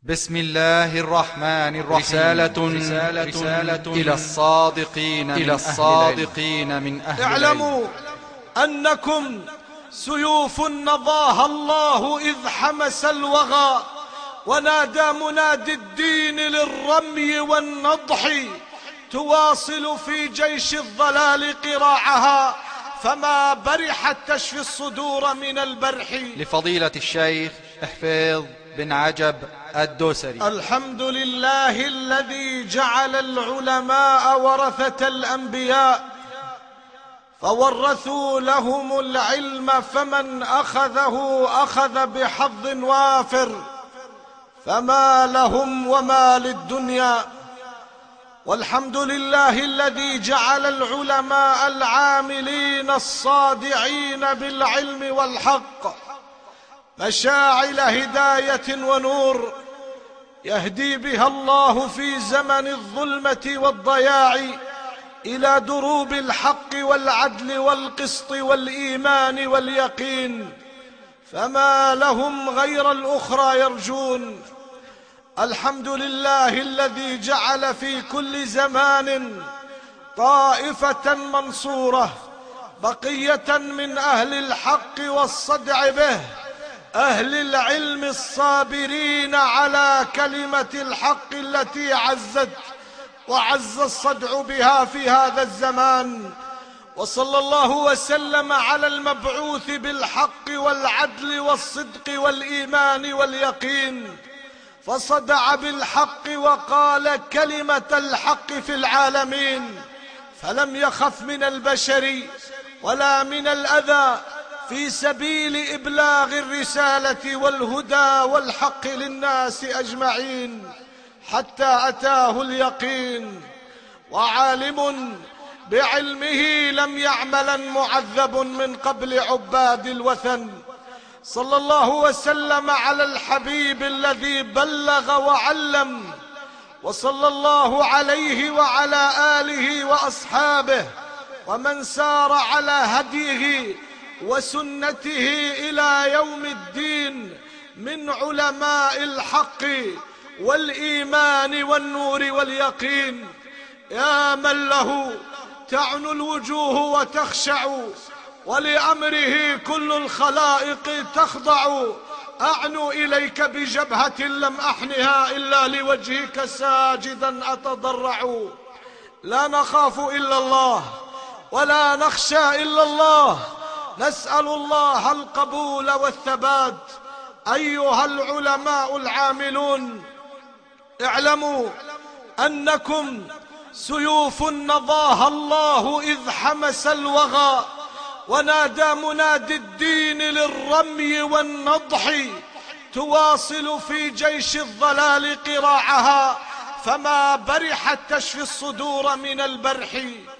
بسم الله الرحمن الرحيم. رسالة إلى الصادقين من أهل اعلموا أنكم سيوف نضاها الله إذ حمس الوغى، ونادى منادي الدين للرمي والنضح، تواصل في جيش الضلال قراعها، فما برحت تشفي الصدور من البرح. لفضيلة الشيخ حفيظ بن عجب الدوسري. الحمد لله الذي جعل العلماء ورثة الأنبياء، فورثوا لهم العلم، فمن أخذه أخذ بحظ وافر، فما لهم وما للدنيا. والحمد لله الذي جعل العلماء العاملين الصادعين بالعلم والحق مشاعل هداية ونور، يهدي بها الله في زمن الظلمة والضياع إلى دروب الحق والعدل والقسط والإيمان واليقين، فما لهم غير الأخرى يرجون. الحمد لله الذي جعل في كل زمان طائفة منصورة، بقية من أهل الحق والصدع به، أهل العلم الصابرين على كلمة الحق التي عزت وعز الصدع بها في هذا الزمان. وصلى الله وسلم على المبعوث بالحق والعدل والصدق والإيمان واليقين، فصدع بالحق وقال كلمة الحق في العالمين، فلم يخف من البشر ولا من الأذى في سبيل إبلاغ الرسالة والهدى والحق للناس أجمعين، حتى أتاه اليقين. وعالم بعلمه لم يعملا معذب من قبل عباد الوثن. صلى الله وسلم على الحبيب الذي بلغ وعلم، وصلى الله عليه وعلى آله وأصحابه ومن سار على هديه وسنته إلى يوم الدين من علماء الحق والإيمان والنور واليقين. يا من له تعنو الوجوه وتخشع، ولأمره كل الخلائق تخضع، أعنو إليك بجبهة لم أحنها إلا لوجهك ساجدا أتضرع. لا نخاف إلا الله ولا نخشى إلا الله، نسأل الله القبول والثبات. أيها العلماء العاملون، اعلموا أنكم سيوف نضاها الله إذ حمس الوغى، ونادى منادي الدين للرمي والنضح، تواصل في جيش الضلال قراعها، فما برحت تشفي الصدور من البرح.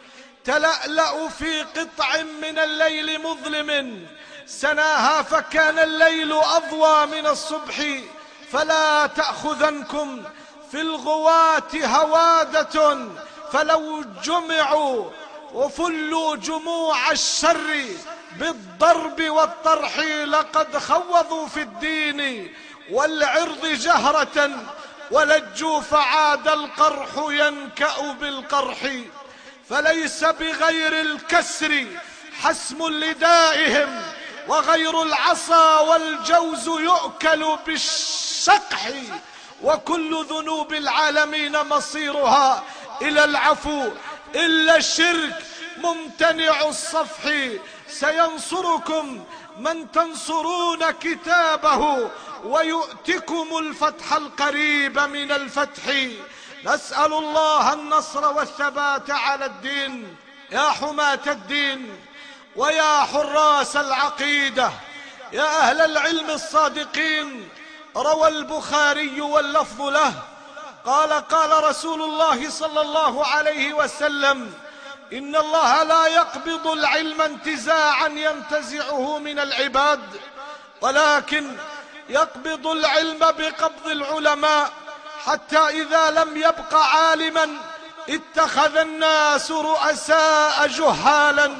تلألأ في قطع من الليل مظلم، سناها فكان الليل أضوى من الصبح، فلا تأخذنكم في الغواة هوادة، فلو جمعوا وفلوا جموع الشر بالضرب والطرح، لقد خوضوا في الدين والعرض جهرة، ولجوا فعاد القرح ينكأ بالقرح. فليس بغير الكسر حسم لدائهم، وغير العصا والجوز يؤكل بالشقح، وكل ذنوب العالمين مصيرها إلى العفو، إلا الشرك ممتنع الصفح. سينصركم من تنصرون كتابه، ويؤتكم الفتح القريب من الفتح. نسأل الله النصر والثبات على الدين. يا حماة الدين ويا حراس العقيدة، يا أهل العلم الصادقين، روى البخاري واللفظ له قال رسول الله صلى الله عليه وسلم: إن الله لا يقبض العلم انتزاعا ينتزعه من العباد، ولكن يقبض العلم بقبض العلماء، حتى إذا لم يبق عالما اتخذ الناس رؤساء جهالا،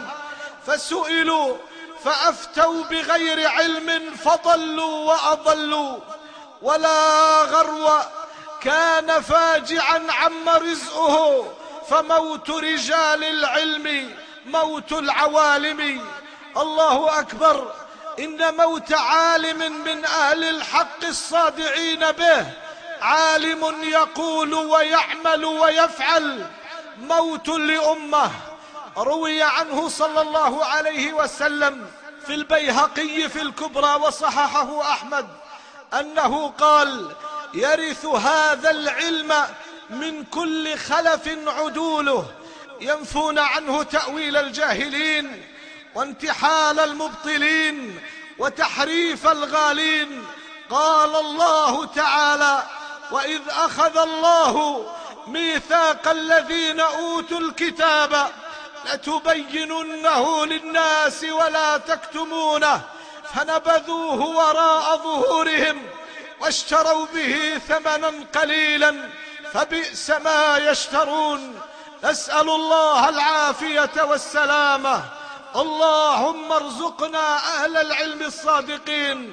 فسئلوا فأفتوا بغير علم فضلوا وأضلوا. ولا غرو، كان فاجعا عم رزقه، فموت رجال العلم موت العوالم. الله أكبر. إن موت عالم من أهل الحق الصادعين به، عالم يقول ويعمل ويفعل، موت لأمة. روي عنه صلى الله عليه وسلم في البيهقي في الكبرى وصححه أحمد أنه قال: يرث هذا العلم من كل خلف عدوله، ينفون عنه تأويل الجاهلين وانتحال المبطلين وتحريف الغالين. قال الله تعالى: وإذ أخذ الله ميثاق الذين أوتوا الكتاب لتبيننه للناس ولا تكتمونه فنبذوه وراء ظهورهم واشتروا به ثمنا قليلا فبئس ما يشترون. نسأل الله العافية والسلامة. اللهم ارزقنا أهل العلم الصادقين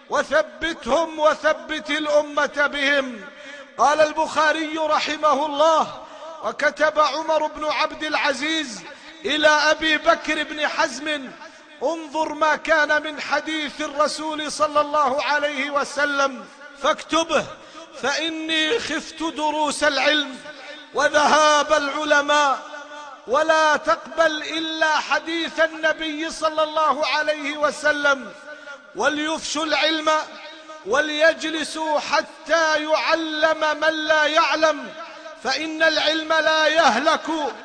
وثبتهم وثبت الأمة بهم. قال البخاري رحمه الله: وكتب عمر بن عبد العزيز إلى أبي بكر بن حزم: انظر ما كان من حديث الرسول صلى الله عليه وسلم فاكتبه، فإني خفت دروس العلم وذهاب العلماء، ولا تقبل إلا حديث النبي صلى الله عليه وسلم، وليفشوا العلم وليجلسوا حتى يعلم من لا يعلم، فإن العلم لا يهلك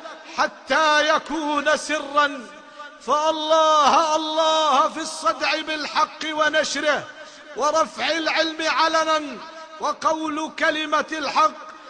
حتى يكون سرا. فالله الله في الصدع بالحق ونشره ورفع العلم علنا وقول كلمة الحق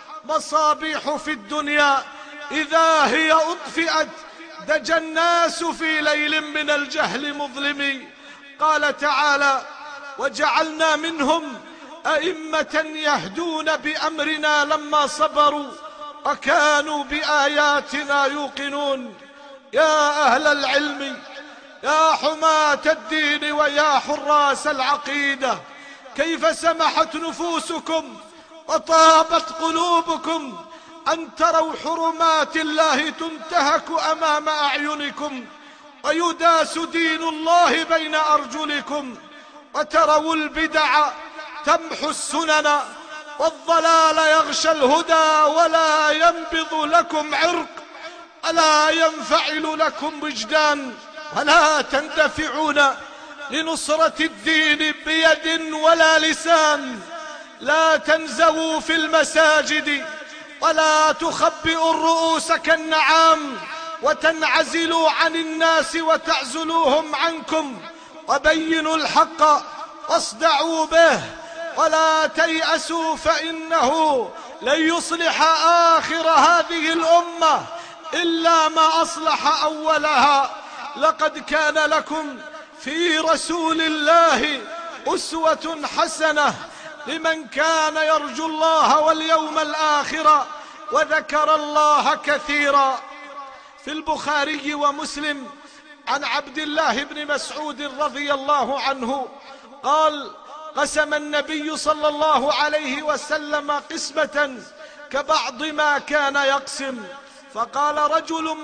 مصابيح في الدنيا، إذا هي أطفئت دجى الناس في ليل من الجهل مظلم. قال تعالى: وجعلنا منهم أئمة يهدون بأمرنا لما صبروا وكانوا بآياتنا يوقنون. يا أهل العلم، يا حماة الدين ويا حراس العقيدة، كيف سمحت نفوسكم وطابت قلوبكم أن تروا حرمات الله تنتهك أمام أعينكم ويداس دين الله بين أرجلكم، وتروا البدع تمحو السنن والضلال يغشى الهدى، ولا ينبض لكم عرق ولا ينفعل لكم وجدان، ولا تندفعون لنصرة الدين بيد ولا لسان. لا تنزووا في المساجد ولا تخبئوا الرؤوس كالنعام وتنعزلوا عن الناس وتعزلوهم عنكم، وبينوا الحق واصدعوا به ولا تيأسوا، فإنه لن يصلح آخر هذه الأمة إلا ما أصلح أولها. لقد كان لكم في رسول الله أسوة حسنة لمن كان يرجو الله واليوم الآخر وذكر الله كثيرا. في البخاري ومسلم عن عبد الله بن مسعود رضي الله عنه قال: قسم النبي صلى الله عليه وسلم قسمة كبعض ما كان يقسم، فقال رجل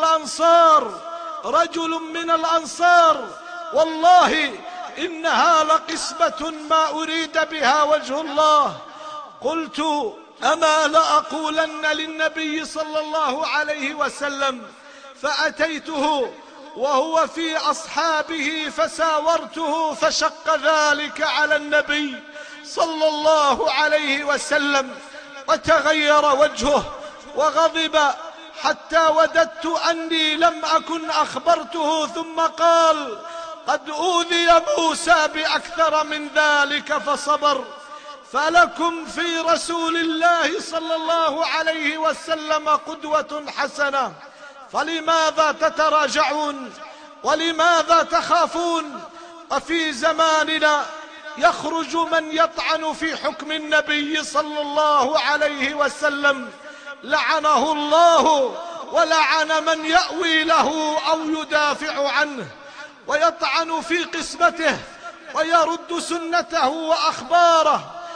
من الأنصار: والله إنها لقسمة ما أريد بها وجه الله. قلت: أما لأقولن للنبي صلى الله عليه وسلم، فأتيته وهو في أصحابه فساورته، فشق ذلك على النبي صلى الله عليه وسلم وتغير وجهه وغضب حتى وددت أني لم أكن أخبرته، ثم قال: قد أوذي موسى بأكثر من ذلك فصبر. فلكم في رسول الله صلى الله عليه وسلم قدوة حسنة، فلماذا تتراجعون ولماذا تخافون؟ وفي زماننا يخرج من يطعن في حكم النبي صلى الله عليه وسلم، لعنه الله ولعن من يأوي له أو يدافع عنه، ويطعن في قسمته ويرد سنته وأخباره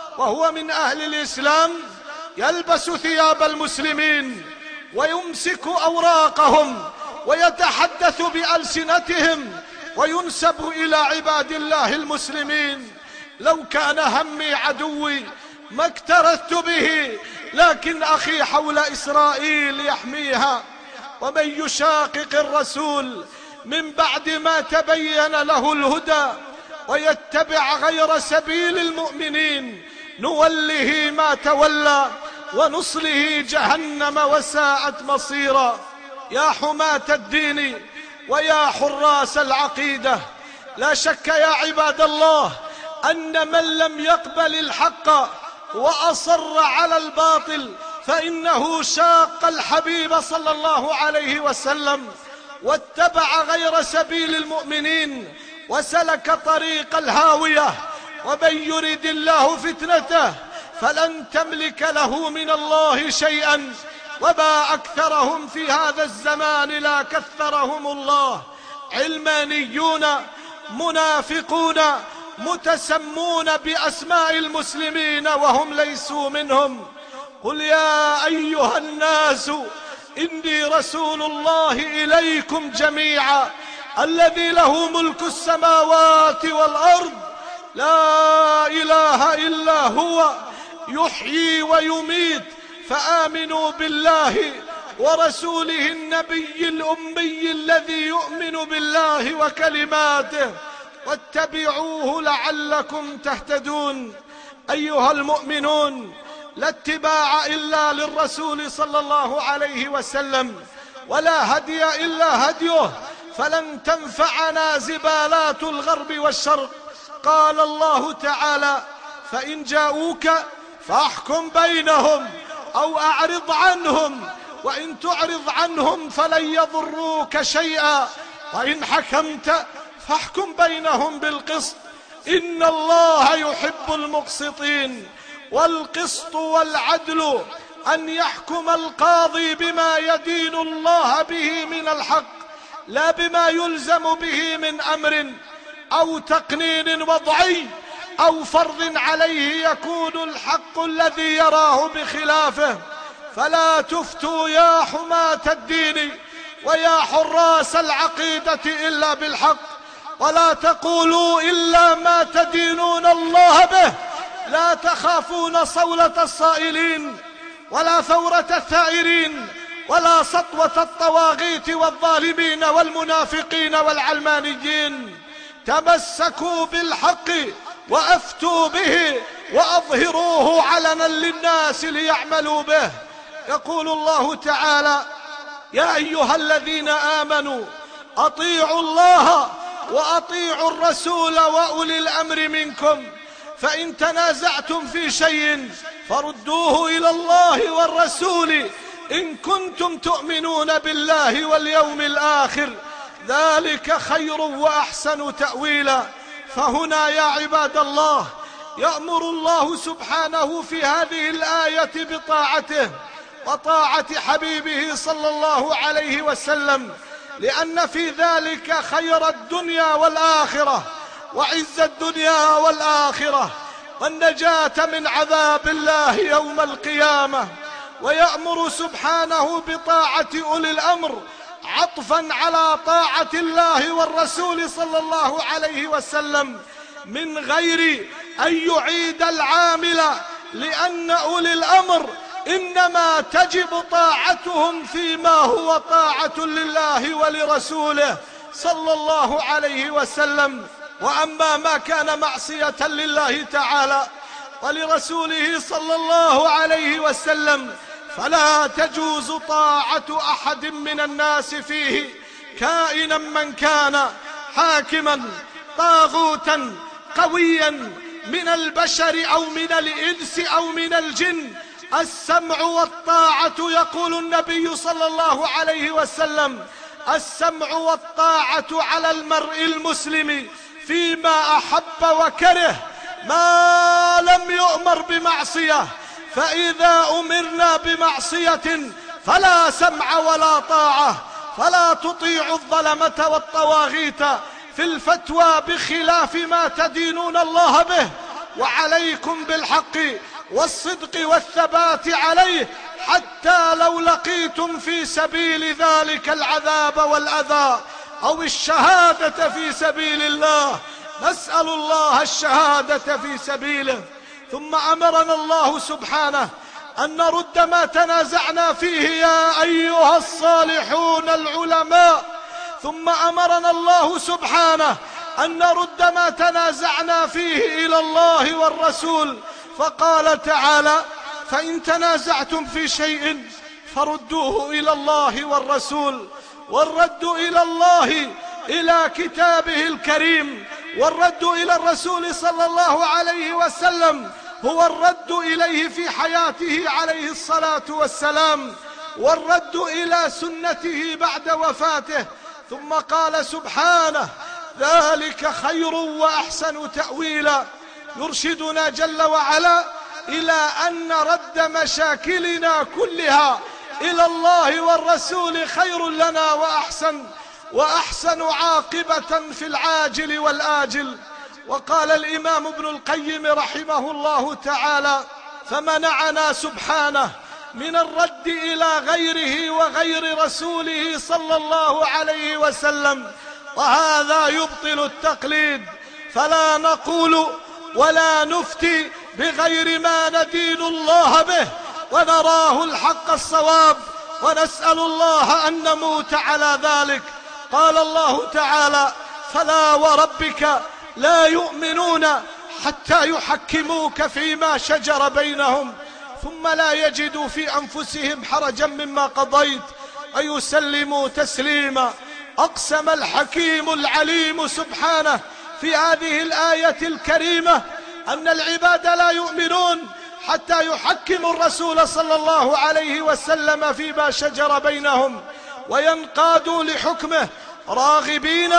وهو من أهل الإسلام يلبس ثياب المسلمين ويمسك أوراقهم ويتحدث بألسنتهم وينسب إلى عباد الله المسلمين. لو كان همي عدوي ما اكترثت به، لكن أخي حول إسرائيل يحميها. ومن يشاقق الرسول من بعد ما تبين له الهدى ويتبع غير سبيل المؤمنين نوله ما تولى ونصله جهنم وساءت مصيرا. يا حماة الدين ويا حراس العقيدة، لا شك يا عباد الله أن من لم يقبل الحق وأصر على الباطل فإنه شاق الحبيب صلى الله عليه وسلم واتبع غير سبيل المؤمنين وسلك طريق الهاوية. ومن يرد الله فتنته فلن تملك له من الله شيئا. وما أكثرهم في هذا الزمان لا كثرهم الله، علمانيون منافقون متسمون بأسماء المسلمين وهم ليسوا منهم. قل يا أيها الناس إني رسول الله إليكم جميعا الذي له ملك السماوات والأرض لا إله إلا هو يحيي ويميت، فآمنوا بالله ورسوله النبي الأمي الذي يؤمن بالله وكلماته واتبعوه لعلكم تهتدون. أيها المؤمنون، لا اتباع إلا للرسول صلى الله عليه وسلم، ولا هدي إلا هديه، فلن تنفعنا زبالات الغرب والشرق. قال الله تعالى: فإن جاءوك فاحكم بينهم أو أعرض عنهم، وإن تعرض عنهم فلن يضروك شيئا، وإن حكمت فاحكم بينهم بالقسط إن الله يحب المقسطين. والقسط والعدل أن يحكم القاضي بما يدين الله به من الحق، لا بما يلزم به من أمر أو تقنين وضعي أو فرض عليه يكون الحق الذي يراه بخلافه. فلا تفتوا يا حماة الدين ويا حراس العقيدة إلا بالحق، ولا تقولوا إلا ما تدينون الله به. لا تخافون صولة الصائلين ولا ثورة الثائرين ولا سطوة الطواغيت والظالمين والمنافقين والعلمانيين. تمسكوا بالحق وأفتوا به وأظهروه علنا للناس ليعملوا به. يقول الله تعالى: يا أيها الذين آمنوا أطيعوا الله وأطيعوا الرسول وأولي الأمر منكم، فإن تنازعتم في شيء فردوه إلى الله والرسول إن كنتم تؤمنون بالله واليوم الآخر، ذلك خير وأحسن تأويلا. فهنا يا عباد الله يأمر الله سبحانه في هذه الآية بطاعته وطاعة حبيبه صلى الله عليه وسلم، لأن في ذلك خير الدنيا والآخرة وعز الدنيا والآخرة والنجاة من عذاب الله يوم القيامة. ويأمر سبحانه بطاعة أولي الأمر عطفا على طاعة الله والرسول صلى الله عليه وسلم من غير أن يعيد العامل، لأن أولي الأمر إنما تجب طاعتهم فيما هو طاعة لله ولرسوله صلى الله عليه وسلم. وأما ما كان معصية لله تعالى ولرسوله صلى الله عليه وسلم فلا تجوز طاعة أحد من الناس فيه، كائنا من كان، حاكما طاغوتا قويا من البشر أو من الإنس أو من الجن. السمع والطاعة، يقول النبي صلى الله عليه وسلم: السمع والطاعة على المرء المسلم فيما أحب وكره ما لم يؤمر بمعصية، فإذا أمرنا بمعصية فلا سمع ولا طاعة. فلا تطيعوا الظلمة والطواغيت في الفتوى بخلاف ما تدينون الله به، وعليكم بالحق والصدق والثبات عليه، حتى لو لقيتم في سبيل ذلك العذاب والأذى أو الشهادة في سبيل الله. نسأل الله الشهادة في سبيله. ثم أمرنا الله سبحانه أن نرد ما تنازعنا فيه يا أيها الصالحون العلماء. ثم أمرنا الله سبحانه أن نرد ما تنازعنا فيه إلى الله والرسول، فقال تعالى: فإن تنازعتم في شيء فردوه إلى الله والرسول. والرد إلى الله إلى كتابه الكريم، والرد إلى الرسول صلى الله عليه وسلم هو الرد إليه في حياته عليه الصلاة والسلام، والرد إلى سنته بعد وفاته. ثم قال سبحانه: ذلك خير وأحسن تأويلا، يرشدنا جل وعلا إلى أن نرد مشاكلنا كلها إلى الله والرسول خير لنا وأحسن عاقبة في العاجل والآجل. وقال الإمام ابن القيم رحمه الله تعالى: فمنعنا سبحانه من الرد إلى غيره وغير رسوله صلى الله عليه وسلم، وهذا يبطل التقليد. فلا نقول ولا نفتي بغير ما ندين الله به ونراه الحق الصواب، ونسأل الله أن نموت على ذلك. قال الله تعالى: فلا وربك لا يؤمنون حتى يحكموك فيما شجر بينهم ثم لا يجدوا في أنفسهم حرجا مما قضيت ويسلموا تسليما. أقسم الحكيم العليم سبحانه في هذه الآية الكريمة أن العباد لا يؤمنون حتى يحكموا الرسول صلى الله عليه وسلم فيما شجر بينهم وينقادوا لحكمه راغبين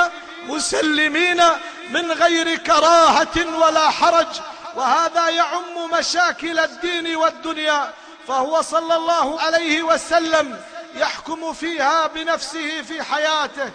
مسلمين من غير كراهة ولا حرج. وهذا يعم مشاكل الدين والدنيا، فهو صلى الله عليه وسلم يحكم فيها بنفسه في حياته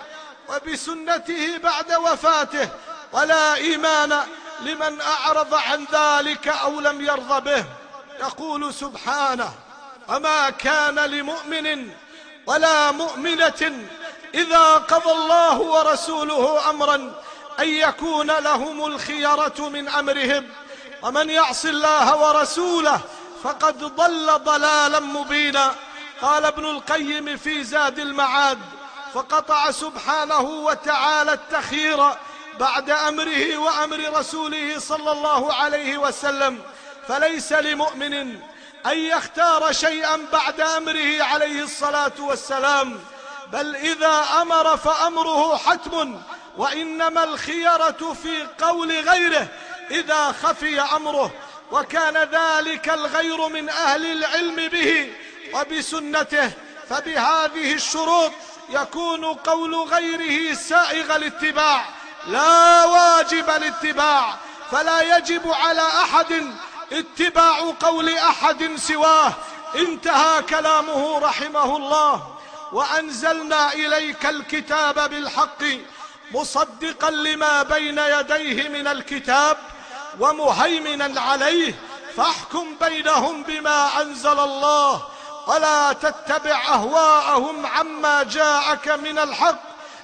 وبسنته بعد وفاته، ولا إيمان لمن أعرض عن ذلك أو لم يرضى به. يقول سبحانه: وما كان لمؤمن ولا مؤمنة إذا قضى الله ورسوله أمرا أن يكون لهم الخيرة من أمرهم ومن يعص الله ورسوله فقد ضل ضلالا مبينا. قال ابن القيم في زاد المعاد: فقطع سبحانه وتعالى التخيير بعد أمره وأمر رسوله صلى الله عليه وسلم، فليس لمؤمن أن يختار شيئا بعد أمره عليه الصلاة والسلام، بل إذا أمر فأمره حتم، وإنما الخيرة في قول غيره إذا خفي أمره، وكان ذلك الغير من أهل العلم به وبسنته، فبهذه الشروط يكون قول غيره سائغ الاتباع لا واجب الاتباع، فلا يجب على أحد اتباع قول أحد سواه. انتهى كلامه رحمه الله. وأنزلنا إليك الكتاب بالحق مصدقا لما بين يديه من الكتاب ومهيمنا عليه، فاحكم بينهم بما أنزل الله ولا تتبع أهواءهم عما جاءك من الحق،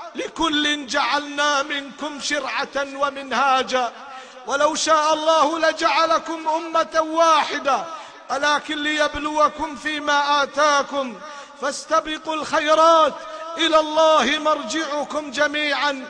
لكل جعلنا منكم شرعة ومنهاجا، ولو شاء الله لجعلكم أمة واحدة ولكن ليبلوكم فيما آتاكم، فاستبقوا الخيرات إلى الله مرجعكم جميعا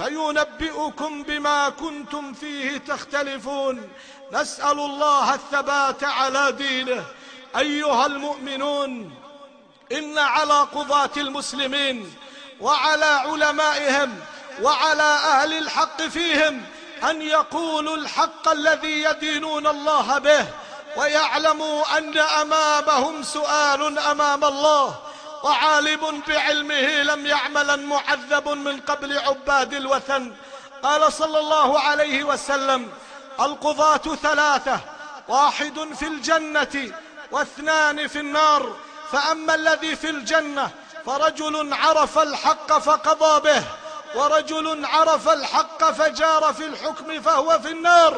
فينبئكم بما كنتم فيه تختلفون. نسأل الله الثبات على دينه. أيها المؤمنون، إن على قضاة المسلمين وعلى علمائهم وعلى أهل الحق فيهم أن يقولوا الحق الذي يدينون الله به، ويعلموا أن أمامهم سؤال أمام الله، وعالم بعلمه لم يعملا معذب من قبل عباد الوثن. قال صلى الله عليه وسلم: القضاة ثلاثة، واحد في الجنة واثنان في النار، فأما الذي في الجنة فرجل عرف الحق فقضى به، ورجل عرف الحق فجار في الحكم فهو في النار.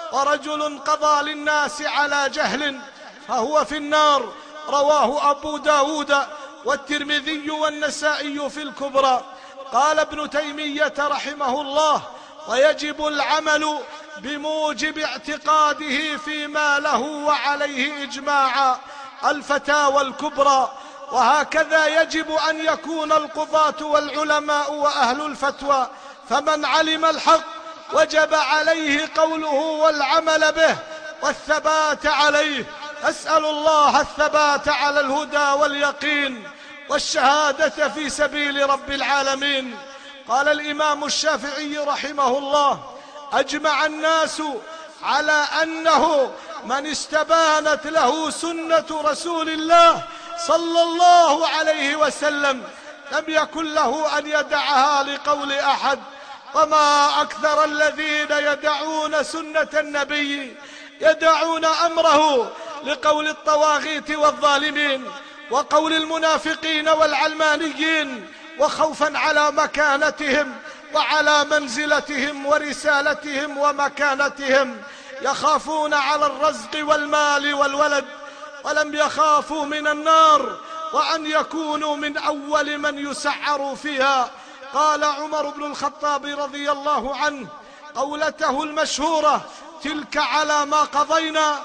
ورجل قضى للناس على جهل فهو في النار. رواه أبو داود والترمذي والنسائي في الكبرى. قال ابن تيمية رحمه الله: ويجب العمل بموجب اعتقاده فيما له وعليه إجماعا، الفتاوى الكبرى. وهكذا يجب أن يكون القضاة والعلماء وأهل الفتوى، فمن علم الحق وجب عليه قوله والعمل به والثبات عليه. أسأل الله الثبات على الهدى واليقين والشهادة في سبيل رب العالمين. قال الإمام الشافعي رحمه الله: أجمع الناس على أنه من استبانت له سنة رسول الله صلى الله عليه وسلم لم يكن له أن يدعها لقول أحد. وما أكثر الذين يدعون سنة النبي يدعون أمره لقول الطواغيت والظالمين وقول المنافقين والعلمانيين، وخوفا على مكانتهم وعلى منزلتهم ورسالتهم ومكانتهم، يخافون على الرزق والمال والولد ولم يخافوا من النار وأن يكونوا من أول من يسعر فيها. قال عمر بن الخطاب رضي الله عنه قولته المشهورة: تلك على ما قضينا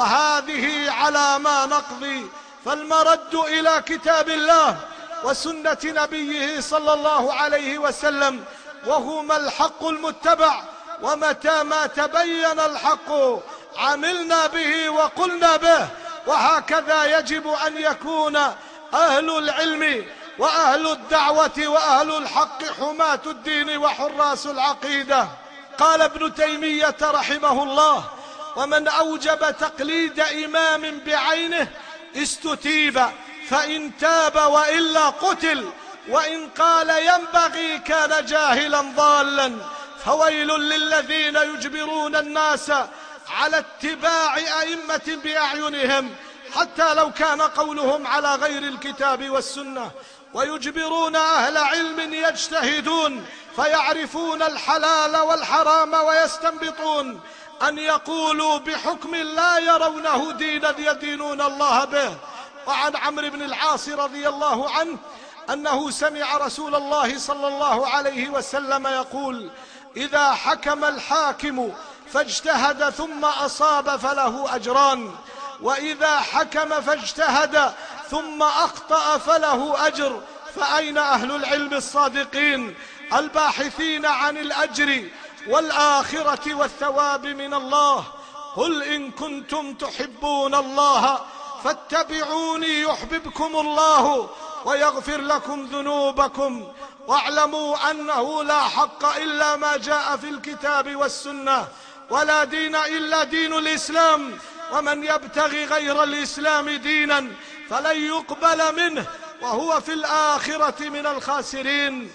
وهذه على ما نقضي. فالمرد إلى كتاب الله وسنة نبيه صلى الله عليه وسلم، وهما الحق المتبع. ومتى ما تبين الحق عملنا به وقلنا به. وهكذا يجب أن يكون أهل العلم وأهل الدعوة وأهل الحق حماة الدين وحراس العقيدة. قال ابن تيمية رحمه الله: ومن أوجب تقليد إمام بعينه استتيب، فإن تاب وإلا قتل، وإن قال ينبغي كان جاهلا ضالا. فويل للذين يجبرون الناس على اتباع أئمة بأعينهم حتى لو كان قولهم على غير الكتاب والسنة، ويجبرون أهل علم يجتهدون فيعرفون الحلال والحرام ويستنبطون أن يقولوا بحكم لا يرونه دينا يدينون الله به. وعن عمرو بن العاص رضي الله عنه أنه سمع رسول الله صلى الله عليه وسلم يقول: إذا حكم الحاكم فاجتهد ثم أصاب فله أجران، وإذا حكم فاجتهد ثم أخطأ فله أجر. فأين أهل العلم الصادقين الباحثين عن الأجر والآخرة والثواب من الله؟ قل إن كنتم تحبون الله فاتبعوني يحببكم الله ويغفر لكم ذنوبكم، واعلموا أنه لا حق إلا ما جاء في الكتاب والسنة، ولا دين إلا دين الإسلام، ومن يبتغي غير الإسلام دينا فلن يقبل منه وهو في الآخرة من الخاسرين.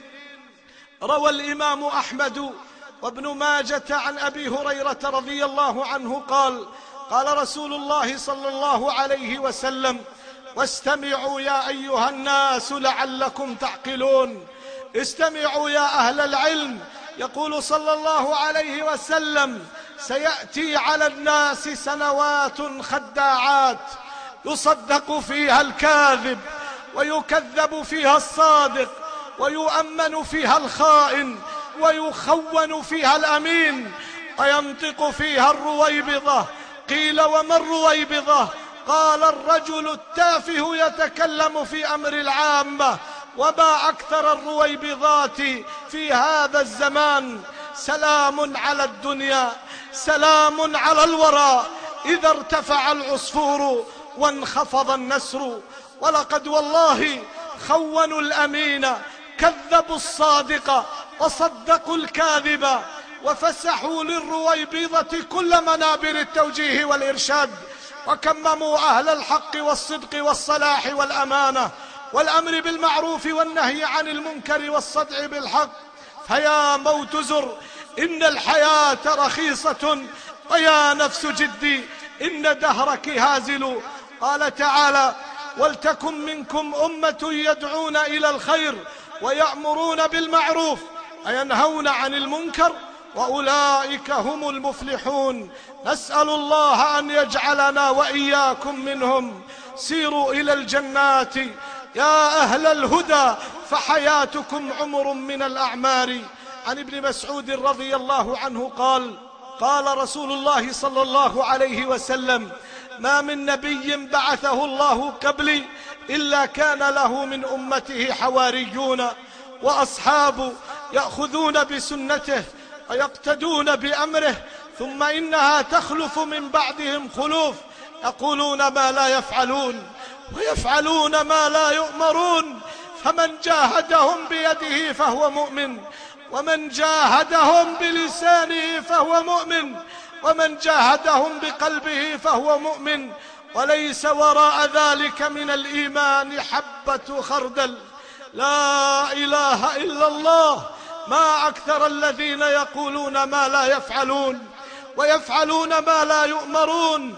روى الإمام أحمد وابن ماجة عن أبي هريرة رضي الله عنه قال: قال رسول الله صلى الله عليه وسلم: واستمعوا يا أيها الناس لعلكم تعقلون. استمعوا يا أهل العلم. يقول صلى الله عليه وسلم: سيأتي على الناس سنوات خداعات يصدق فيها الكاذب ويكذب فيها الصادق ويؤمن فيها الخائن ويخون فيها الأمين وينطق فيها الرويبضة. قيل: وما الرويبضة؟ قال: الرجل التافه يتكلم في أمر العامة. وما أكثر الرويبضات في هذا الزمان. سلام على الدنيا، سلام على الورى، إذا ارتفع العصفور وانخفض النسر. ولقد والله خونوا الأمين، كذبوا الصادق وصدقوا الكاذب، وفسحوا للرويبضة كل منابر التوجيه والإرشاد، وكمموا أهل الحق والصدق والصلاح والأمانة والأمر بالمعروف والنهي عن المنكر والصدع بالحق. فيا موت زر إن الحياة رخيصة، ويا نفس جدي إن دهرك هازل. قال تعالى: ولتكن منكم أمة يدعون إلى الخير ويأمرون بالمعروف وينهون عن المنكر وأولئك هم المفلحون. نسأل الله أن يجعلنا وإياكم منهم. سيروا إلى الجنات يا أهل الهدى فحياتكم عمر من الأعمار. عن ابن مسعود رضي الله عنه قال: قال رسول الله صلى الله عليه وسلم: ما من نبي بعثه الله قبلي إلا كان له من أمته حواريون وأصحاب يأخذون بسنته ويقتدون بأمره، ثم إنها تخلف من بعدهم خلوف يقولون ما لا يفعلون ويفعلون ما لا يؤمرون، فمن جاهدهم بيده فهو مؤمن، ومن جاهدهم بلسانه فهو مؤمن، ومن جاهدهم بقلبه فهو مؤمن، وليس وراء ذلك من الإيمان حبة خردل. لا إله إلا الله. ما أكثر الذين يقولون ما لا يفعلون ويفعلون ما لا يؤمرون،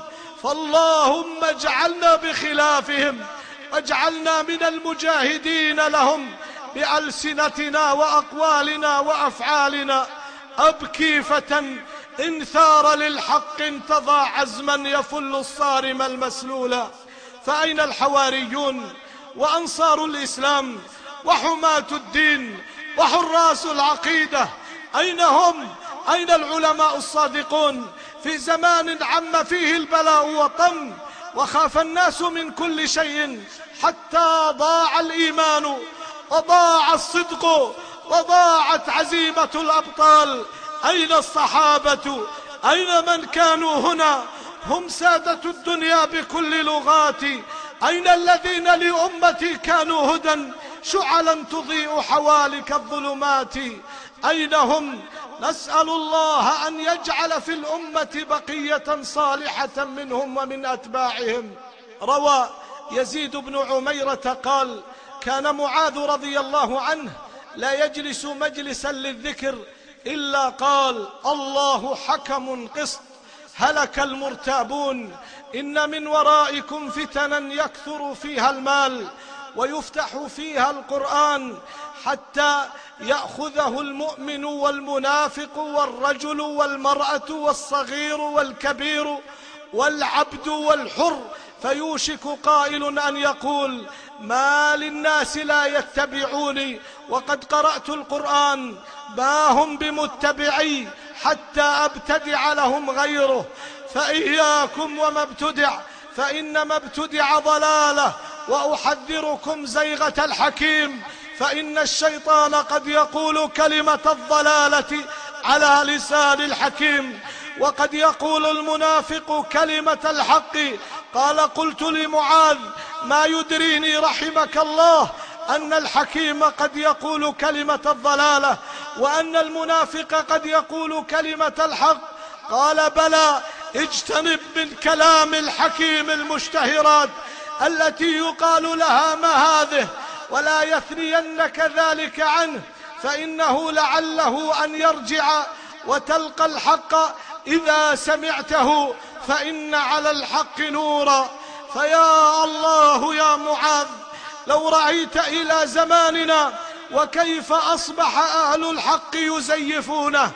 فاللهم اجعلنا بخلافهم، واجعلنا من المجاهدين لهم بألسنتنا وأقوالنا وأفعالنا. أبكي فتى إن ثار للحق انتضى عزما يفل الصارم المسلولا. فأين الحواريون وأنصار الإسلام وحماة الدين وحراس العقيدة؟ أين هم؟ أين العلماء الصادقون في زمان عم فيه البلاء وطم وخاف الناس من كل شيء حتى ضاع الإيمان وضاع الصدق وضاعت عزيمة الأبطال؟ أين الصحابة؟ أين من كانوا هنا؟ هم سادة الدنيا بكل لغات. أين الذين لأمتي كانوا هدى شعلا تضيء حوالك الظلمات؟ أين هم؟ نسأل الله أن يجعل في الأمة بقية صالحة منهم ومن أتباعهم. روى يزيد بن عميرة قال: كان معاذ رضي الله عنه لا يجلس مجلسا للذكر إلا قال: الله حكم قسط، هلك المرتابون، إن من ورائكم فتنا يكثر فيها المال ويفتح فيها القرآن حتى يأخذه المؤمن والمنافق والرجل والمرأة والصغير والكبير والعبد والحر، فيوشك قائل أن يقول: ما للناس لا يتبعوني وقد قرأت القرآن، ما هم بمتبعي حتى أبتدع لهم غيره. فإياكم وما ابتدع، فإنما ابتدع ضلاله، وأحذركم زيغة الحكيم، فإن الشيطان قد يقول كلمة الضلالة على لسان الحكيم، وقد يقول المنافق كلمة الحق. قال: قلت لمعاذ: ما يدريني رحمك الله أن الحكيم قد يقول كلمة الضلالة وأن المنافق قد يقول كلمة الحق؟ قال: بلى، اجتنب من كلام الحكيم المشتهرات التي يقال لها ما هذه، ولا يثنينك ذلك عنه، فإنه لعله أن يرجع وتلقى الحق إذا سمعته، فإن على الحق نورا. فيا الله يا معاذ، لو رأيت إلى زماننا وكيف أصبح أهل الحق يزيفونه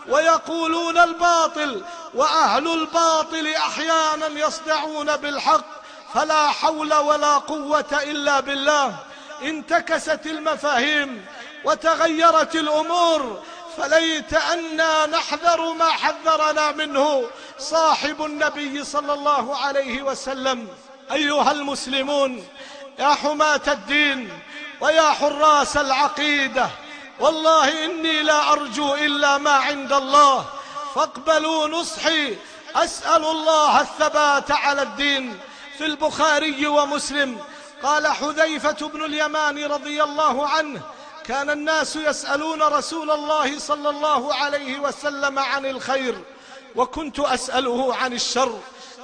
ويقولون الباطل، وأهل الباطل أحيانا يصدعون بالحق، فلا حول ولا قوة إلا بالله. انتكست المفاهيم وتغيرت الأمور، فليت أنا نحذر ما حذرنا منه صاحب النبي صلى الله عليه وسلم. أيها المسلمون، يا حماة الدين ويا حراس العقيدة، والله إني لا أرجو إلا ما عند الله، فاقبلوا نصحي، أسأل الله الثبات على الدين. في البخاري ومسلم قال حذيفة بن اليمان رضي الله عنه: كان الناس يسألون رسول الله صلى الله عليه وسلم عن الخير، وكنت أسأله عن الشر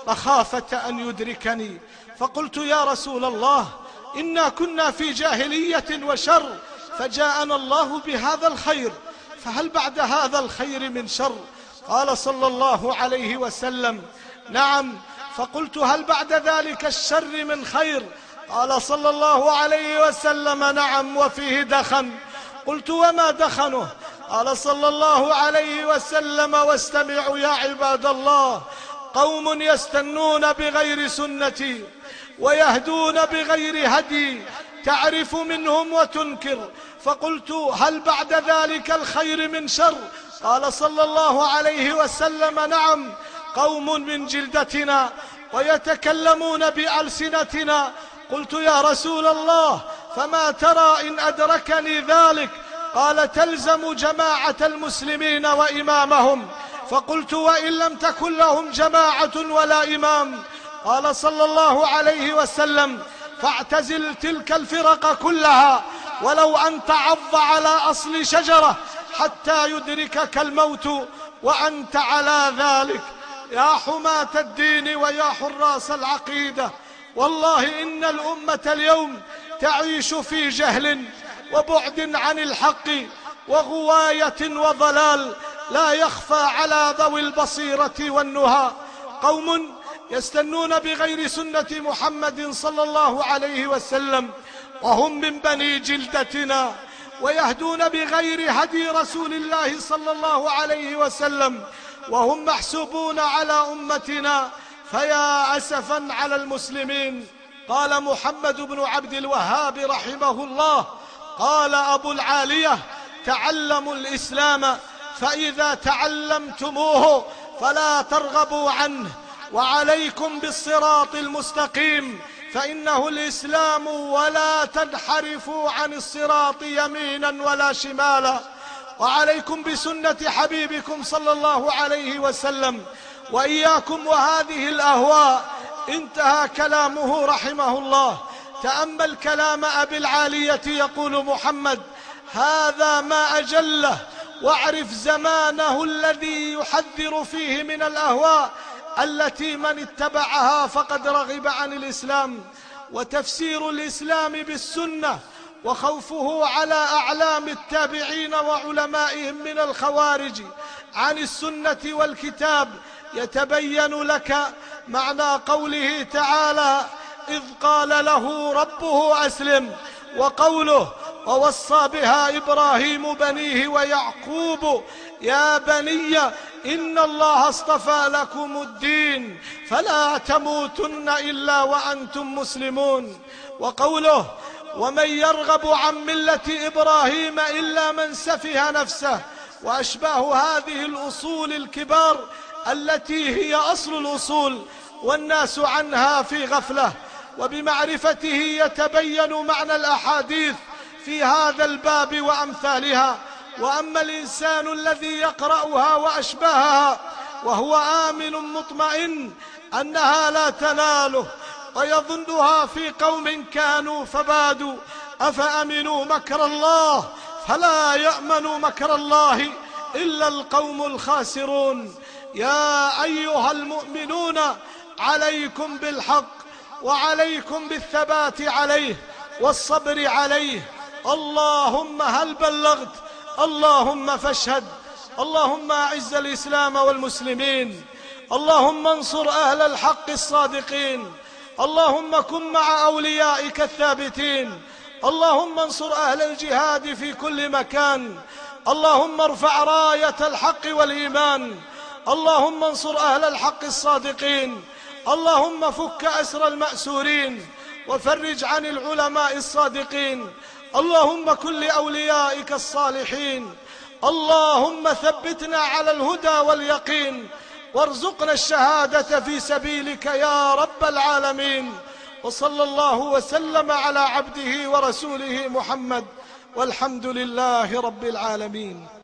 مخافة أن يدركني، فقلت: يا رسول الله، إنا كنا في جاهلية وشر، فجاءنا الله بهذا الخير، فهل بعد هذا الخير من شر؟ قال صلى الله عليه وسلم: نعم. فقلت: هل بعد ذلك الشر من خير؟ قال صلى الله عليه وسلم: نعم، وفيه دخن. قلت: وما دخنه؟ قال صلى الله عليه وسلم: واستمعوا يا عباد الله: قوم يستنون بغير سنتي ويهدون بغير هدي، تعرف منهم وتنكر. فقلت: هل بعد ذلك الخير من شر؟ قال صلى الله عليه وسلم: نعم، قوم من جلدتنا ويتكلمون بألسنتنا. قلت: يا رسول الله، فما ترى إن أدركني ذلك؟ قال: تلزم جماعة المسلمين وإمامهم. فقلت: وإن لم تكن لهم جماعة ولا إمام؟ قال صلى الله عليه وسلم: فاعتزل تلك الفرق كلها، ولو أن تعض على أصل شجرة حتى يدركك الموت وأنت على ذلك. يا حماة الدين ويا حراس العقيدة، والله إن الأمة اليوم تعيش في جهل وبعد عن الحق وغواية وضلال لا يخفى على ذوي البصيرة والنهى. قوم يستنون بغير سنة محمد صلى الله عليه وسلم وهم من بني جلدتنا، ويهدون بغير هدي رسول الله صلى الله عليه وسلم وهم محسوبون على أمتنا، فيا أسفا على المسلمين. قال محمد بن عبد الوهاب رحمه الله: قال أبو العالية: تعلموا الإسلام فإذا تعلمتموه فلا ترغبوا عنه، وعليكم بالصراط المستقيم فإنه الإسلام، ولا تنحرفوا عن الصراط يمينا ولا شمالا، وعليكم بسنة حبيبكم صلى الله عليه وسلم، وإياكم وهذه الأهواء. انتهى كلامه رحمه الله. تأمل كلام أبي العالية، يقول محمد: هذا ما أجله، واعرف زمانه الذي يحذر فيه من الأهواء التي من اتبعها فقد رغب عن الإسلام. وتفسير الإسلام بالسنة وخوفه على أعلام التابعين وعلمائهم من الخوارج عن السنة والكتاب يتبين لك معنى قوله تعالى: إذ قال له ربه أسلم، وقوله: ووصى بها إبراهيم بنيه ويعقوب يا بني إن الله اصطفى لكم الدين فلا تموتن إلا وأنتم مسلمون، وقوله: ومن يرغب عن ملة إبراهيم إلا من سفه نفسه، وأشباه هذه الأصول الكبار التي هي أصل الأصول والناس عنها في غفلة. وبمعرفته يتبين معنى الأحاديث في هذا الباب وأمثالها. وأما الإنسان الذي يقرأها وأشباهها وهو آمن مطمئن أنها لا تناله، ويظنها في قوم كانوا فبادوا، أفأمنوا مكر الله فلا يأمن مكر الله إلا القوم الخاسرون. يا أيها المؤمنون، عليكم بالحق وعليكم بالثبات عليه والصبر عليه. اللهم هل بلغت؟ اللهم فاشهد. اللهم أعز الإسلام والمسلمين، اللهم انصر أهل الحق الصادقين، اللهم كن مع أوليائك الثابتين، اللهم انصر أهل الجهاد في كل مكان، اللهم ارفع راية الحق والإيمان، اللهم انصر أهل الحق الصادقين، اللهم فك أسر المأسورين وفرج عن العلماء الصادقين، اللهم كن لأوليائك الصالحين، اللهم ثبتنا على الهدى واليقين، وارزقنا الشهادة في سبيلك يا رب العالمين. وصلى الله وسلم على عبده ورسوله محمد، والحمد لله رب العالمين.